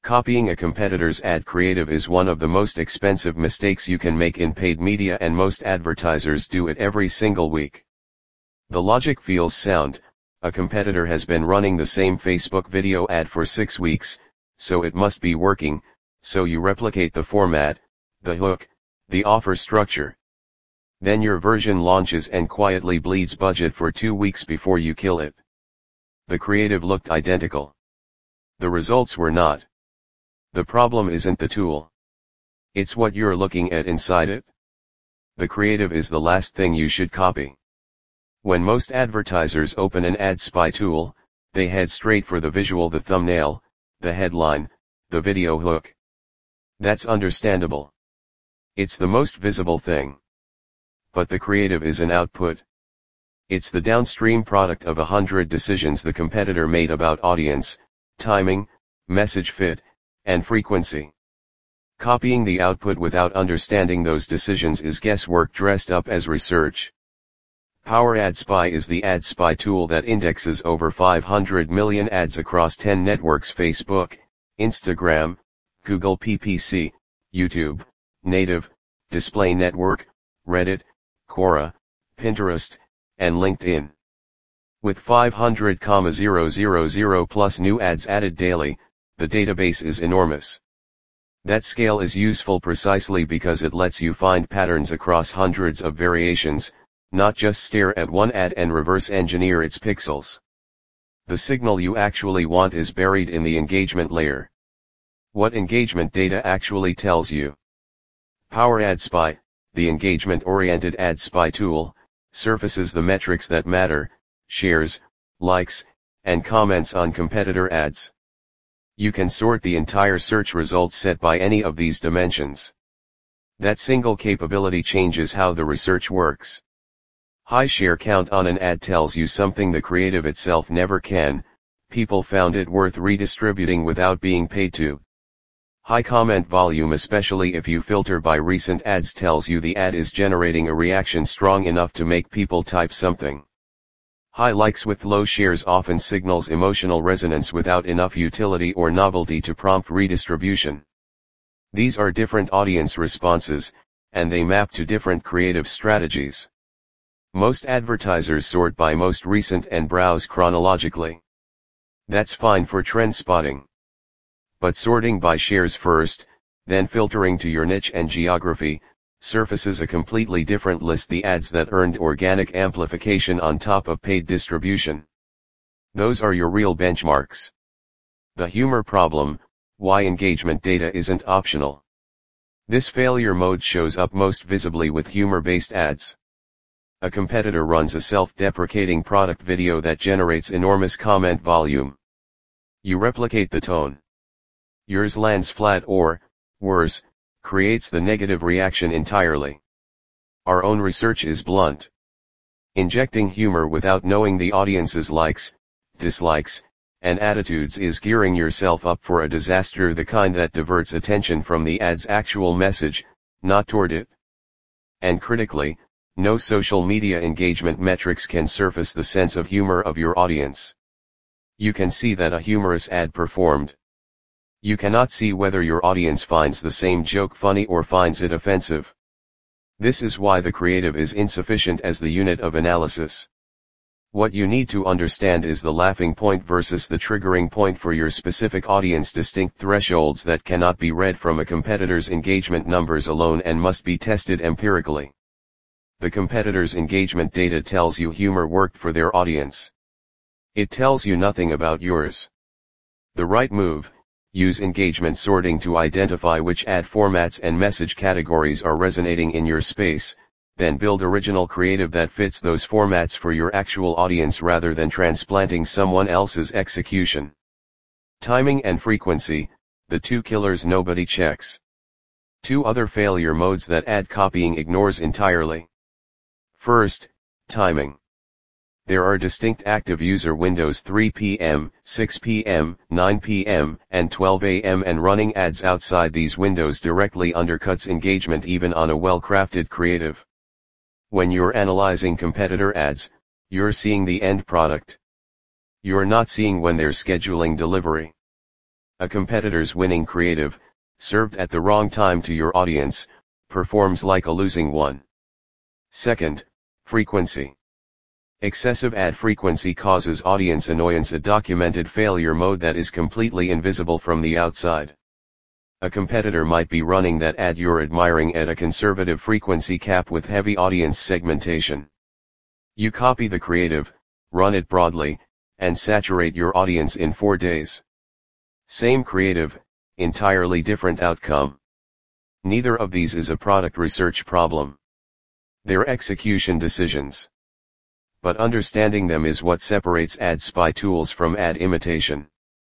Copying a competitor's ad creative is one of the most expensive mistakes you can make in paid media, and most advertisers do it every single week. The logic feels sound. A competitor has been running the same Facebook video ad for 6 weeks, so it must be working, so you replicate the format, the hook, the offer structure. Then your version launches and quietly bleeds budget for 2 weeks before you kill it. The creative looked identical. The results were not. The problem isn't the tool. It's what you're looking at inside it. The creative is the last thing you should copy. When most advertisers open an ad spy tool, they head straight for the visual, the thumbnail, the headline, the video hook. That's understandable. It's the most visible thing. But the creative is an output. It's the downstream product of 100 decisions the competitor made about audience, timing, message fit, and frequency. Copying the output without understanding those decisions is guesswork dressed up as research. Power Ad Spy is the ad spy tool that indexes over 500 million ads across 10 networks: Facebook, Instagram, Google PPC, YouTube, Native, Display Network, Reddit, Quora, Pinterest, and LinkedIn. With 500,000 plus new ads added daily, the database is enormous. That scale is useful precisely because it lets you find patterns across hundreds of variations, not just stare at one ad and reverse engineer its pixels. The signal you actually want is buried in the engagement layer. What engagement data actually tells you? Power Ad Spy, the engagement-oriented ad spy tool, surfaces the metrics that matter: shares, likes, and comments on competitor ads. You can sort the entire search results set by any of these dimensions. That single capability changes how the research works. High share count on an ad tells you something the creative itself never can: people found it worth redistributing without being paid to. High comment volume, especially if you filter by recent ads, tells you the ad is generating a reaction strong enough to make people type something. High likes with low shares often signals emotional resonance without enough utility or novelty to prompt redistribution. These are different audience responses, and they map to different creative strategies. Most advertisers sort by most recent and browse chronologically. That's fine for trend spotting. But sorting by shares first, then filtering to your niche and geography, surfaces a completely different list: the ads that earned organic amplification on top of paid distribution. Those are your real benchmarks. The humor problem: why engagement data isn't optional. This failure mode shows up most visibly with humor-based ads. A competitor runs a self-deprecating product video that generates enormous comment volume. You replicate the tone. Yours lands flat or, worse, creates the negative reaction entirely. Our own research is blunt. Injecting humor without knowing the audience's likes, dislikes, and attitudes is gearing yourself up for a disaster, the kind that diverts attention from the ad's actual message, not toward it. And critically, no social media engagement metrics can surface the sense of humor of your audience. You can see that a humorous ad performed. You cannot see whether your audience finds the same joke funny or finds it offensive. This is why the creative is insufficient as the unit of analysis. What you need to understand is the laughing point versus the triggering point for your specific audience, distinct thresholds that cannot be read from a competitor's engagement numbers alone and must be tested empirically. The competitor's engagement data tells you humor worked for their audience. It tells you nothing about yours. The right move: use engagement sorting to identify which ad formats and message categories are resonating in your space, then build original creative that fits those formats for your actual audience rather than transplanting someone else's execution. Timing and frequency, the two killers nobody checks. Two other failure modes that ad copying ignores entirely. First, timing. There are distinct active user windows: 3 p.m., 6 p.m., 9 p.m., and 12 a.m., and running ads outside these windows directly undercuts engagement even on a well-crafted creative. When you're analyzing competitor ads, you're seeing the end product. You're not seeing when they're scheduling delivery. A competitor's winning creative, served at the wrong time to your audience, performs like a losing one. Second, frequency. Excessive ad frequency causes audience annoyance, a documented failure mode that is completely invisible from the outside. A competitor might be running that ad you're admiring at a conservative frequency cap with heavy audience segmentation. You copy the creative, run it broadly, and saturate your audience in 4 days. Same creative, entirely different outcome. Neither of these is a product research problem. They're execution decisions. But understanding them is what separates ad spy tools from ad imitation.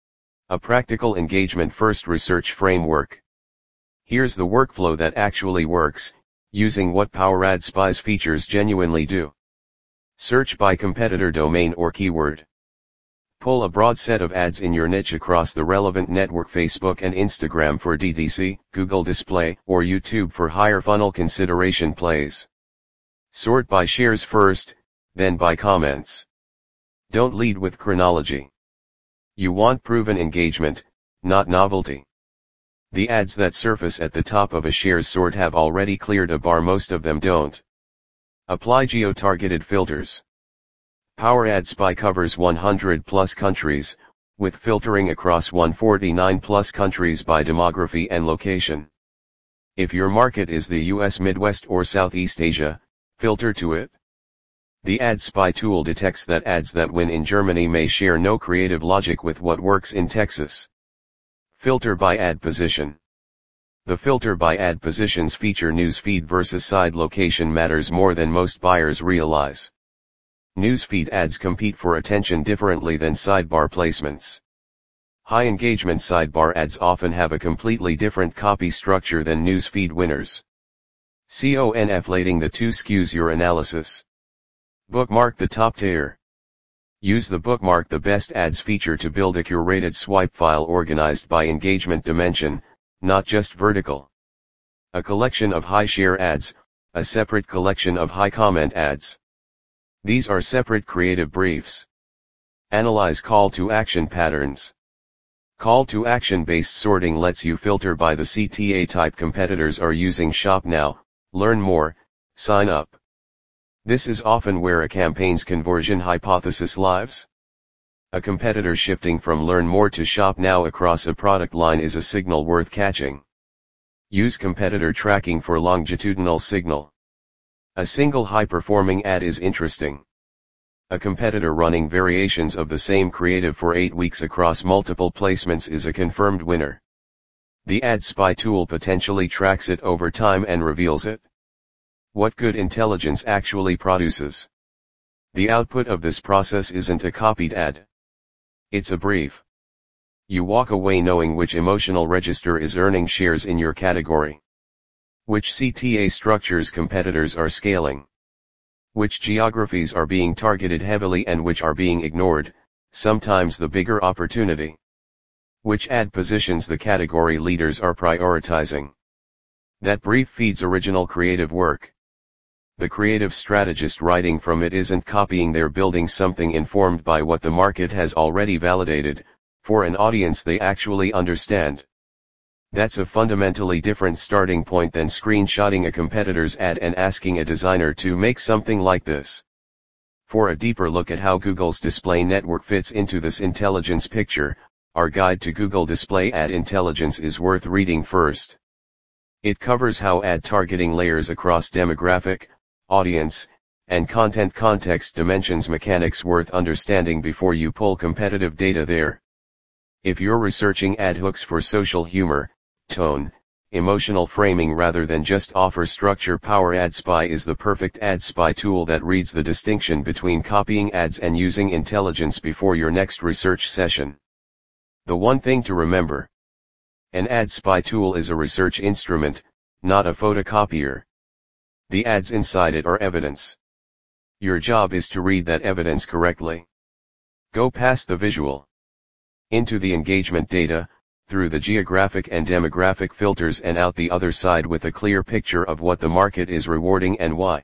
A practical engagement-first research framework. Here's the workflow that actually works, using what Power Ad Spy's features genuinely do. Search by competitor domain or keyword. Pull a broad set of ads in your niche across the relevant network: Facebook and Instagram for DTC, Google Display, or YouTube for higher funnel consideration plays. Sort by shares first, then by comments. Don't lead with chronology. You want proven engagement, not novelty. The ads that surface at the top of a shares sort have already cleared a bar, most of them don't. Apply geo-targeted filters. Power Ad Spy covers 100 plus countries, with filtering across 149 plus countries by demography and location. If your market is the US Midwest or Southeast Asia, filter to it. The Ad Spy tool detects that ads that win in Germany may share no creative logic with what works in Texas. Filter by ad position. The filter by ad positions feature newsfeed versus side location matters more than most buyers realize. Newsfeed ads compete for attention differently than sidebar placements. High engagement sidebar ads often have a completely different copy structure than newsfeed winners. Conflating the two skews your analysis. Bookmark the top tier. Use the Bookmark the Best Ads feature to build a curated swipe file organized by engagement dimension, not just vertical. A collection of high share ads, a separate collection of high comment ads. These are separate creative briefs. Analyze call to action patterns. Call to action based sorting lets you filter by the CTA type competitors are using. Shop now, learn more, sign up. This is often where a campaign's conversion hypothesis lives. A competitor shifting from learn more to shop now across a product line is a signal worth catching. Use competitor tracking for longitudinal signal. A single high-performing ad is interesting. A competitor running variations of the same creative for 8 weeks across multiple placements is a confirmed winner. The Ad Spy tool potentially tracks it over time and reveals it. What good intelligence actually produces. The output of this process isn't a copied ad. It's a brief. You walk away knowing which emotional register is earning shares in your category. Which CTA structures competitors are scaling. Which geographies are being targeted heavily and which are being ignored, sometimes the bigger opportunity. Which ad positions the category leaders are prioritizing. That brief feeds original creative work. The creative strategist writing from it isn't copying, they're building something informed by what the market has already validated, for an audience they actually understand. That's a fundamentally different starting point than screenshotting a competitor's ad and asking a designer to make something like this. For a deeper look at how Google's display network fits into this intelligence picture, our guide to Google Display Ad Intelligence is worth reading first. It covers how ad targeting layers across demographic, audience, and content context dimensions, mechanics worth understanding before you pull competitive data there. If you're researching ad hooks for social humor, tone, emotional framing rather than just offer structure, Power Ad Spy is the perfect ad spy tool that reads the distinction between copying ads and using intelligence before your next research session. The one thing to remember: an ad spy tool is a research instrument, not a photocopier. The ads inside it are evidence. Your job is to read that evidence correctly. Go past the visual. Into the engagement data, through the geographic and demographic filters and out the other side with a clear picture of what the market is rewarding and why.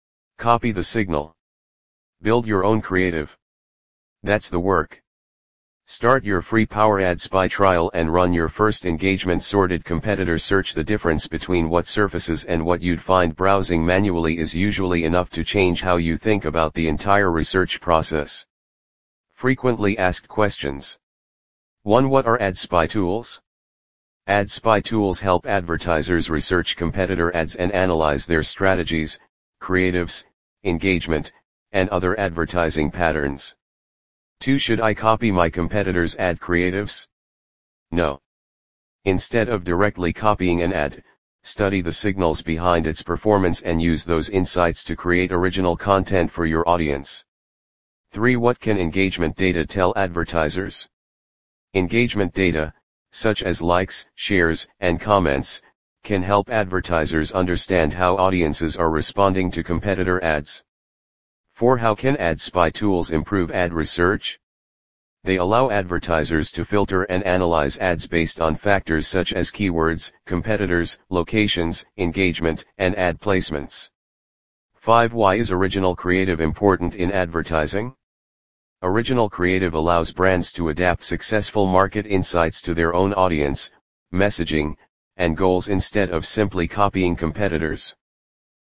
Copy the signal. Build your own creative. That's the work. Start your free Power Ad Spy trial and run your first engagement sorted competitor search. The difference between what surfaces and what you'd find browsing manually is usually enough to change how you think about the entire research process. Frequently asked questions. 1. What are Ad Spy tools? Ad Spy tools help advertisers research competitor ads and analyze their strategies, creatives, engagement, and other advertising patterns. 2. Should I copy my competitors' ad creatives? No. Instead of directly copying an ad, study the signals behind its performance and use those insights to create original content for your audience. 3. What can engagement data tell advertisers? Engagement data, such as likes, shares, and comments, can help advertisers understand how audiences are responding to competitor ads. 4. How can Ad Spy tools improve ad research? They allow advertisers to filter and analyze ads based on factors such as keywords, competitors, locations, engagement, and ad placements. 5. Why is original creative important in advertising? Original creative allows brands to adapt successful market insights to their own audience, messaging, and goals instead of simply copying competitors.